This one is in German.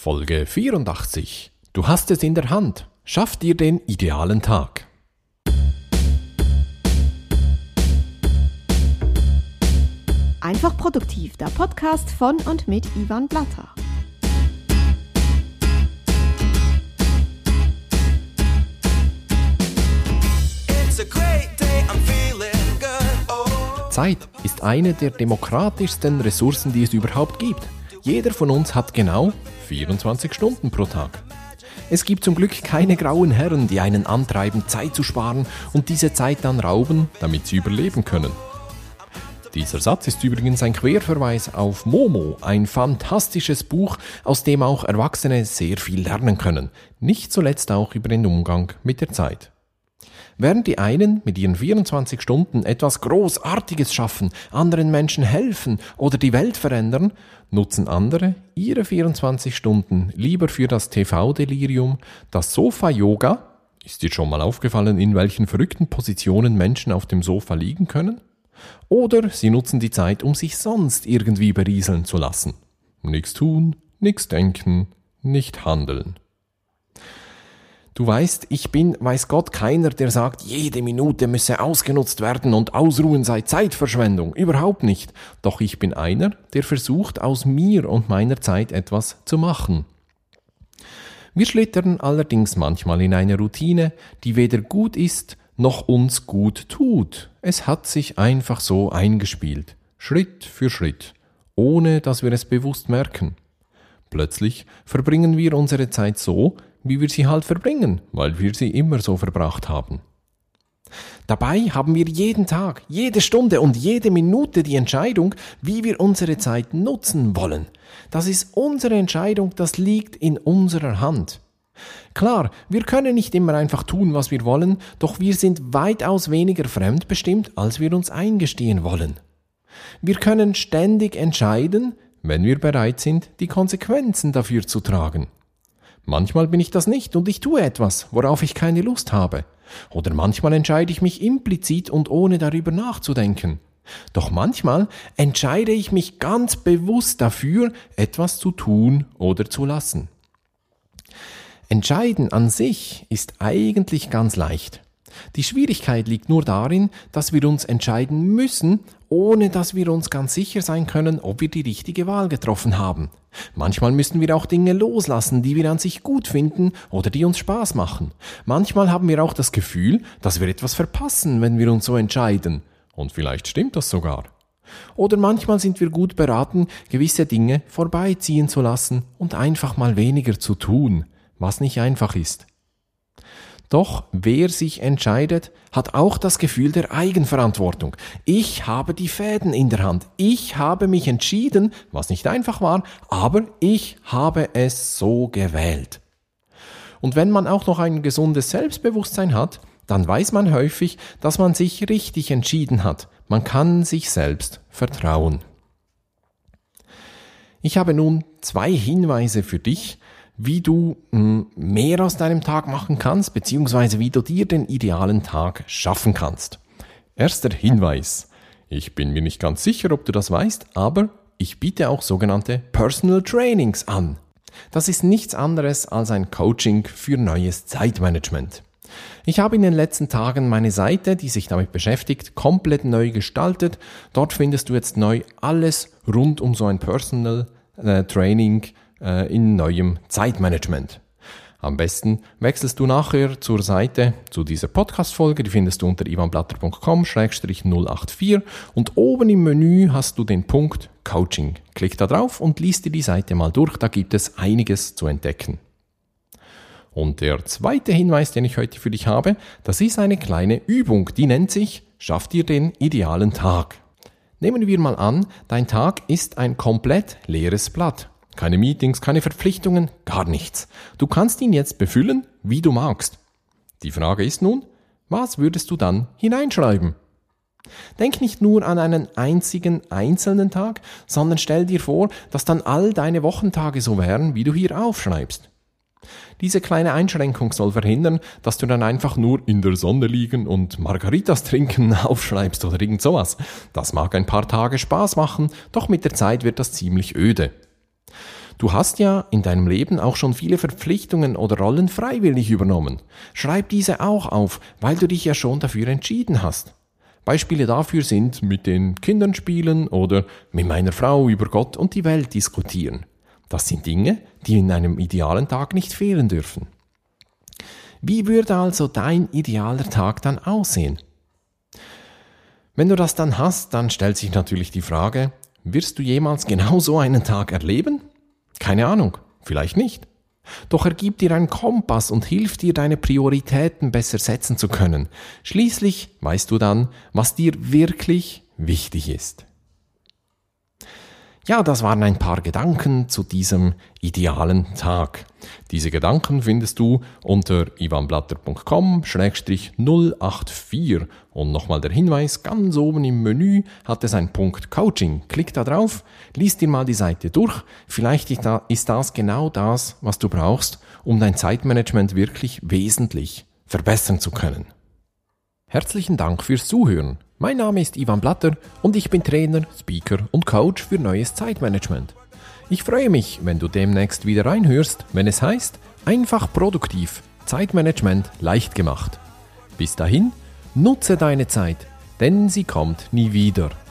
Folge 84. Du hast es in der Hand. Schaff dir den idealen Tag. Einfach produktiv, der Podcast von und mit Ivan Blatter. Zeit ist eine der demokratischsten Ressourcen, die es überhaupt gibt. Jeder von uns hat genau 24 Stunden pro Tag. Es gibt zum Glück keine grauen Herren, die einen antreiben, Zeit zu sparen und diese Zeit dann rauben, damit sie überleben können. Dieser Satz ist übrigens ein Querverweis auf Momo, ein fantastisches Buch, aus dem auch Erwachsene sehr viel lernen können, nicht zuletzt auch über den Umgang mit der Zeit. Während die einen mit ihren 24 Stunden etwas Großartiges schaffen, anderen Menschen helfen oder die Welt verändern, nutzen andere ihre 24 Stunden lieber für das TV-Delirium, das Sofa-Yoga. Ist dir schon mal aufgefallen, in welchen verrückten Positionen Menschen auf dem Sofa liegen können? Oder sie nutzen die Zeit, um sich sonst irgendwie berieseln zu lassen. Nichts tun, nichts denken, nicht handeln. Du weißt, ich bin, weiß Gott, keiner, der sagt, jede Minute müsse ausgenutzt werden und Ausruhen sei Zeitverschwendung. Überhaupt nicht. Doch ich bin einer, der versucht, aus mir und meiner Zeit etwas zu machen. Wir schlittern allerdings manchmal in eine Routine, die weder gut ist, noch uns gut tut. Es hat sich einfach so eingespielt. Schritt für Schritt. Ohne dass wir es bewusst merken. Plötzlich verbringen wir unsere Zeit so, wie wir sie halt verbringen, weil wir sie immer so verbracht haben. Dabei haben wir jeden Tag, jede Stunde und jede Minute die Entscheidung, wie wir unsere Zeit nutzen wollen. Das ist unsere Entscheidung, das liegt in unserer Hand. Klar, wir können nicht immer einfach tun, was wir wollen, doch wir sind weitaus weniger fremdbestimmt, als wir uns eingestehen wollen. Wir können ständig entscheiden, wenn wir bereit sind, die Konsequenzen dafür zu tragen. Manchmal bin ich das nicht und ich tue etwas, worauf ich keine Lust habe. Oder manchmal entscheide ich mich implizit und ohne darüber nachzudenken. Doch manchmal entscheide ich mich ganz bewusst dafür, etwas zu tun oder zu lassen. Entscheiden an sich ist eigentlich ganz leicht. Die Schwierigkeit liegt nur darin, dass wir uns entscheiden müssen, ohne dass wir uns ganz sicher sein können, ob wir die richtige Wahl getroffen haben. Manchmal müssen wir auch Dinge loslassen, die wir an sich gut finden oder die uns Spaß machen. Manchmal haben wir auch das Gefühl, dass wir etwas verpassen, wenn wir uns so entscheiden. Und vielleicht stimmt das sogar. Oder manchmal sind wir gut beraten, gewisse Dinge vorbeiziehen zu lassen und einfach mal weniger zu tun, was nicht einfach ist. Doch wer sich entscheidet, hat auch das Gefühl der Eigenverantwortung. Ich habe die Fäden in der Hand. Ich habe mich entschieden, was nicht einfach war, aber ich habe es so gewählt. Und wenn man auch noch ein gesundes Selbstbewusstsein hat, dann weiß man häufig, dass man sich richtig entschieden hat. Man kann sich selbst vertrauen. Ich habe nun 2 Hinweise für dich, wie du mehr aus deinem Tag machen kannst, beziehungsweise wie du dir den idealen Tag schaffen kannst. Erster Hinweis. Ich bin mir nicht ganz sicher, ob du das weißt, aber ich biete auch sogenannte Personal Trainings an. Das ist nichts anderes als ein Coaching für neues Zeitmanagement. Ich habe in den letzten Tagen meine Seite, die sich damit beschäftigt, komplett neu gestaltet. Dort findest du jetzt neu alles rund um so ein Personal Training in neuem Zeitmanagement. Am besten wechselst du nachher zur Seite zu dieser Podcast-Folge, die findest du unter ivanblatter.com/084 und oben im Menü hast du den Punkt Coaching. Klick da drauf und lies dir die Seite mal durch, da gibt es einiges zu entdecken. Und der zweite Hinweis, den ich heute für dich habe, das ist eine kleine Übung, die nennt sich Schaff dir den idealen Tag. Nehmen wir mal an, dein Tag ist ein komplett leeres Blatt. Keine Meetings, keine Verpflichtungen, gar nichts. Du kannst ihn jetzt befüllen, wie du magst. Die Frage ist nun, was würdest du dann hineinschreiben? Denk nicht nur an einen einzigen einzelnen Tag, sondern stell dir vor, dass dann all deine Wochentage so wären, wie du hier aufschreibst. Diese kleine Einschränkung soll verhindern, dass du dann einfach nur in der Sonne liegen und Margaritas trinken aufschreibst oder irgend sowas. Das mag ein paar Tage Spaß machen, doch mit der Zeit wird das ziemlich öde. Du hast ja in deinem Leben auch schon viele Verpflichtungen oder Rollen freiwillig übernommen. Schreib diese auch auf, weil du dich ja schon dafür entschieden hast. Beispiele dafür sind mit den Kindern spielen oder mit meiner Frau über Gott und die Welt diskutieren. Das sind Dinge, die in einem idealen Tag nicht fehlen dürfen. Wie würde also dein idealer Tag dann aussehen? Wenn du das dann hast, dann stellt sich natürlich die Frage, wirst du jemals genau so einen Tag erleben? Keine Ahnung, vielleicht nicht. Doch er gibt dir einen Kompass und hilft dir, deine Prioritäten besser setzen zu können. Schließlich weißt du dann, was dir wirklich wichtig ist. Ja, das waren ein paar Gedanken zu diesem idealen Tag. Diese Gedanken findest du unter ivanblatter.com/084. Und nochmal der Hinweis, ganz oben im Menü hat es einen Punkt Coaching. Klick da drauf, lies dir mal die Seite durch. Vielleicht ist das genau das, was du brauchst, um dein Zeitmanagement wirklich wesentlich verbessern zu können. Herzlichen Dank fürs Zuhören. Mein Name ist Ivan Blatter und ich bin Trainer, Speaker und Coach für neues Zeitmanagement. Ich freue mich, wenn du demnächst wieder reinhörst, wenn es heißt, einfach produktiv, Zeitmanagement leicht gemacht. Bis dahin, nutze deine Zeit, denn sie kommt nie wieder.